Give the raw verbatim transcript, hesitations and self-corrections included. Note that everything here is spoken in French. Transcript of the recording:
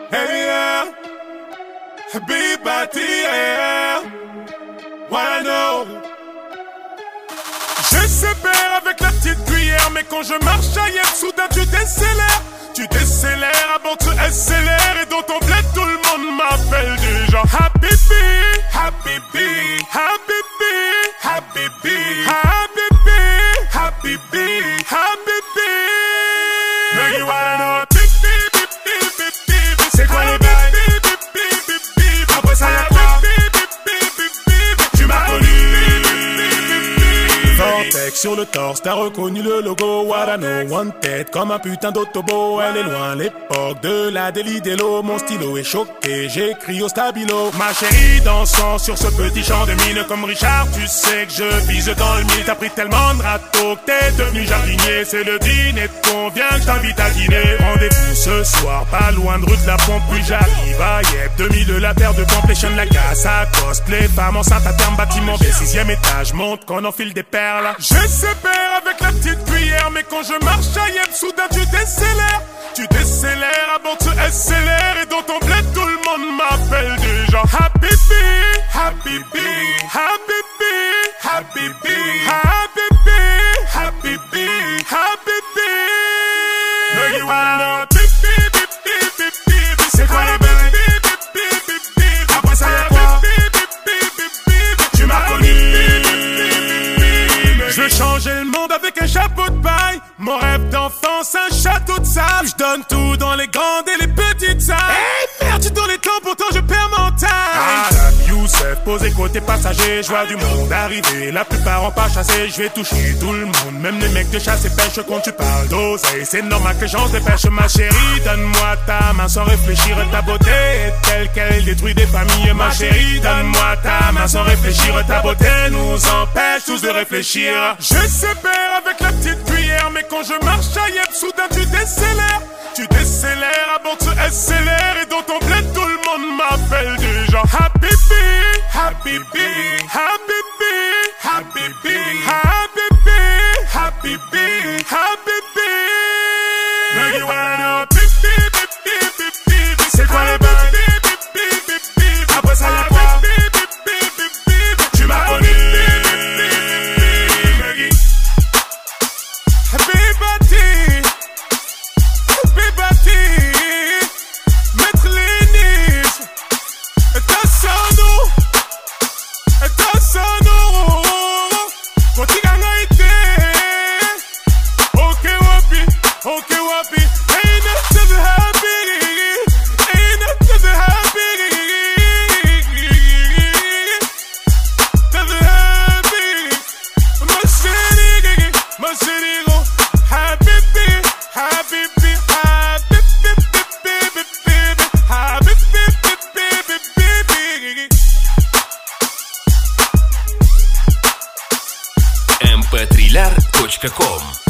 Hey yeah, Habibati yeah, wanna know. Je sépare avec la petite cuillère, mais quand je marche ailleurs, soudain tu décélères. Tu décélères avant que tu accélères, et dans ton bled tout le monde m'appelle déjà Habibi, Habibi, Habibi, Habibi, Habibi, Habibi, Habibi. Now you wanna know, bip, bip, bip, bip, bip, bip. C'est quoi les bails? Bip, bip, bip, bip, bip. Après ça y'a quoi? Bip, bip, bip, bip, bip. Tu m'as connu. Vortex sur le torse, t'as reconnu le logo. What I know, one tête comme un putain d'autobo. Elle est loin l'époque de la délit d'Elo. Mon stylo est choqué, j'écris au stabilo. Ma chérie dansant sur ce petit champ de mine. Comme Richard, tu sais que je vise dans le mille. T'as pris tellement de râteaux que t'es devenu jardinier. C'est le dîner de con, viens que je t'invite à dîner. Rendez-vous ce soir, pas loin de rue de la Pompe. Puis j'arrive à Yep, deux mille la paire de complétion, la casse à coste. Les femmes enceintes à terme, bâtiment B, sixième étage. Monte qu'on enfile des perles. Je sépare avec la petite cuillère, mais quand je marche à Yep, soudain tu décélères. Tu décélères avant que tu accélères, et dans ton bled tout le monde m'appelle déjà Habibi, Habibi, Habibi, Habibi, Habibi, Habibi, Habibi. Now you wanna know, bip, bip, bip, bip, bip, bip. C'est quoi les bails? Bip, bip, bip, bip, bip. Après ça y'a quoi? Bip, bip, bip, bip, bip. Tu m'as connu. Je veux changer le monde avec un chapeau de paille. Mon rêve d'enfance, un château de sable. Je donne tout dans les grandes et les petites salles. Hey merde, tu tournes les temps, pourtant je perds mon time. Adam Youssef, posé côté passager. Je vois du monde arriver, la plupart en pas chassé. Je vais toucher tout le monde, même les mecs de chasse et pêche. Quand tu parles d'oseille, c'est normal que j'en dépêche. Ma chérie, donne-moi ta main sans réfléchir. Ta beauté est telle qu'elle détruit des familles. Ma chérie, donne-moi ta main sans réfléchir. Ta beauté nous empêche tous de réfléchir. Je sépare avec la petite cuillère, mais quand je marche à Yep, soudain tu décélères. Tu décélères avant que tu accélères, et dans ton bled tout le monde m'appelle déjà Habibi, Habibi, Habibi, Habibi, Habibi, Habibi, Habibi. Now you wanna know, bip, bip, bip, bip, bip, bip. C'est quoi les bails? Bip, bip, bip, bip, bip. Après ça y'a quoi? Bip, bip, bip, bip, bip. Tu m'as connu. Habibati, Habibati, Maître Lénis, Tassano, Tassano, Kotiganga ite, ok wapi, ok wapi, ain't nothing happy, ain't nothing happy, nothing happy, my city, my city. Habibi, Habibi, Habibi, baby, baby, Habibi, baby, baby. эм пэ три ляр точка ком